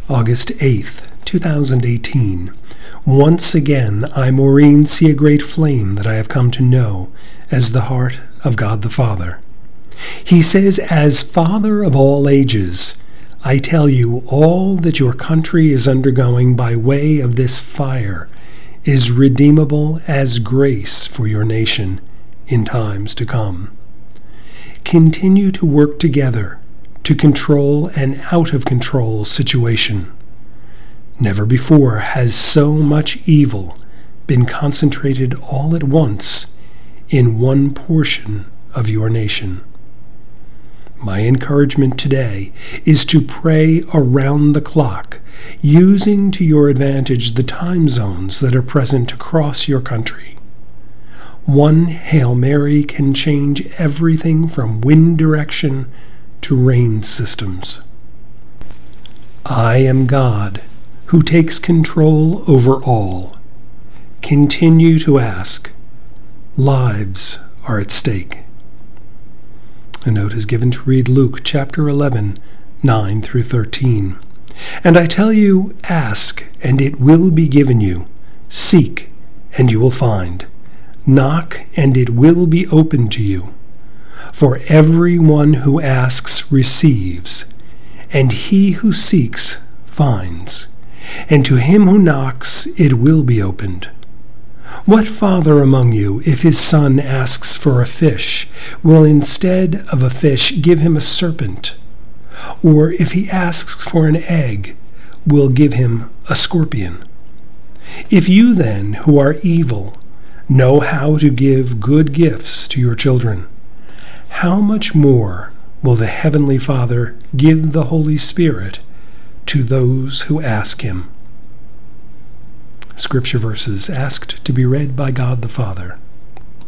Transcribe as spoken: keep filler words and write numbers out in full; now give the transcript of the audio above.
August eighth, two thousand eighteen. Once again, I, Maureen, see a great flame that I have come to know as the heart of God the Father. He says, as Father of all ages, I tell you, all that your country is undergoing by way of this fire is redeemable as grace for your nation in times to come. Continue to work together to control an out-of-control situation. Never before has so much evil been concentrated all at once in one portion of your nation. My encouragement today is to pray around the clock, using to your advantage the time zones that are present across your country. One Hail Mary can change everything from wind direction to rain systems. I am God, who takes control over all. Continue to ask. Lives are at stake. A note is given to read Luke chapter eleven, nine through thirteen. And I tell you, ask, and it will be given you. Seek, and you will find. Knock, and it will be opened to you. For everyone who asks receives, and he who seeks finds, and to him who knocks it will be opened. What father among you, if his son asks for a fish, will instead of a fish give him a serpent? Or if he asks for an egg, will give him a scorpion? If you then, who are evil, know how to give good gifts to your children, how much more will the Heavenly Father give the Holy Spirit to those who ask him? Scripture verses asked to be read by God the Father.